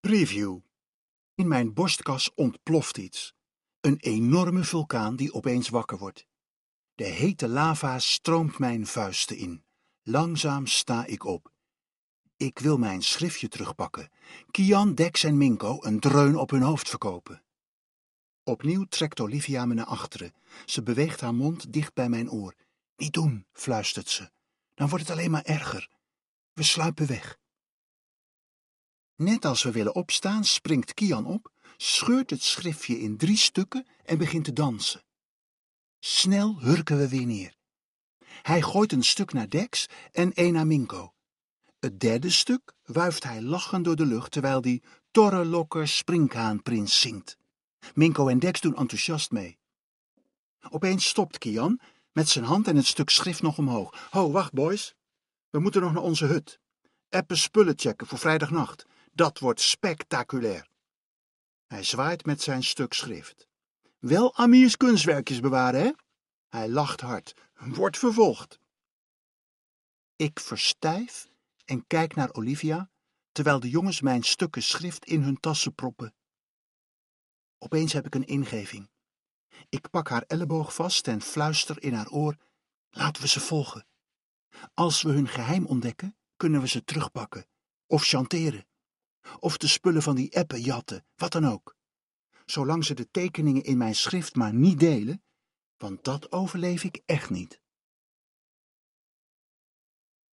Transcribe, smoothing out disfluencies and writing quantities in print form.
Preview. In mijn borstkas ontploft iets. Een enorme vulkaan die opeens wakker wordt. De hete lava stroomt mijn vuisten in. Langzaam sta ik op. Ik wil mijn schriftje terugpakken. Kian, Dex en Minko een dreun op hun hoofd verkopen. Opnieuw trekt Olivia me naar achteren. Ze beweegt haar mond dicht bij mijn oor. Niet doen, fluistert ze. Dan wordt het alleen maar erger. We sluipen weg. Net als we willen opstaan, springt Kian op, scheurt het schriftje in 3 stukken en begint te dansen. Snel hurken we weer neer. Hij gooit een stuk naar Dex en 1 naar Minko. Het 3e stuk wuift hij lachend door de lucht terwijl die Torrelokker Springhaanprins zingt. Minko en Dex doen enthousiast mee. Opeens stopt Kian met zijn hand en het stuk schrift nog omhoog. Ho, wacht boys. We moeten nog naar onze hut. Appen spullen checken voor vrijdagnacht. Dat wordt spectaculair. Hij zwaait met zijn stuk schrift. Wel Amirs kunstwerkjes bewaren, hè? Hij lacht hard. Wordt vervolgd. Ik verstijf en kijk naar Olivia, terwijl de jongens mijn stukken schrift in hun tassen proppen. Opeens heb ik een ingeving. Ik pak haar elleboog vast en fluister in haar oor. Laten we ze volgen. Als we hun geheim ontdekken, kunnen we ze terugpakken. Of chanteren. Of de spullen van die appen jatten, wat dan ook. Zolang ze de tekeningen in mijn schrift maar niet delen, want dat overleef ik echt niet.